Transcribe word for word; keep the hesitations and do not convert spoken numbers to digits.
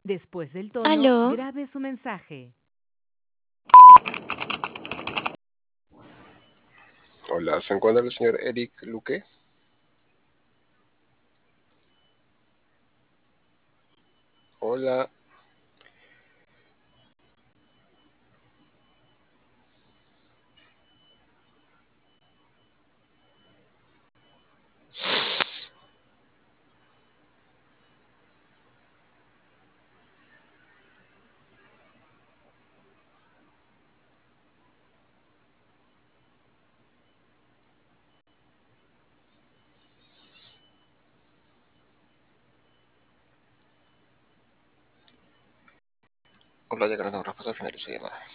Después del tono, Aló, grabe su mensaje. Hola, ¿se encuentra el señor Eric Luque? Hola. Hola, ya que no tengo respuesta, finalizo llamada.